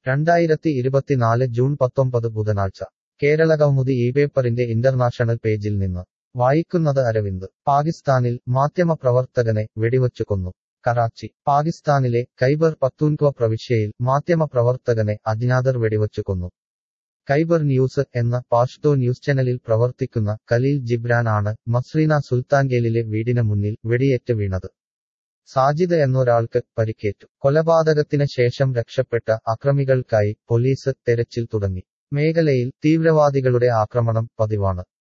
2024 June 19 ബുധനാഴ്ച കേരളകൗമുദി പേപ്പറിന്റെ international പേജിൽ നിന്ന് വായിക്കുന്നത് അരവിന്ദ്. പാകിസ്ഥാനിൽ മാധ്യമപ്രവർത്തകനെ വെടിവച്ചു കൊന്നു. കറാച്ചി. പാകിസ്ഥാനിലെ ഖൈബർ പക്തൂൺഖ്വ പ്രവിശ്യയിൽ മാധ്യമപ്രവർത്തകനെ അജ്ഞാതർ വെടിവച്ചു കൊന്നു. ഖൈബർ ന്യൂസ് എന്ന പാഷ്തോ ന്യൂസ് ചാനലിൽ പ്രവർത്തിക്കുന്ന ഖലീൽ ജിബ്രാൻ ആണ് മസ്രീന സുൽത്താൻഗേലിലെ വീടിന് മുന്നിൽ വെടിയേറ്റ് വീണത്. സാജിദ് എന്നൊരാൾക്ക് പരിക്കേറ്റു. കൊലപാതകത്തിന് ശേഷം രക്ഷപ്പെട്ട അക്രമികൾക്കായി പോലീസ് തെരച്ചിൽ തുടങ്ങി. മേഖലയിൽ തീവ്രവാദികളുടെ ആക്രമണം പതിവാണ്.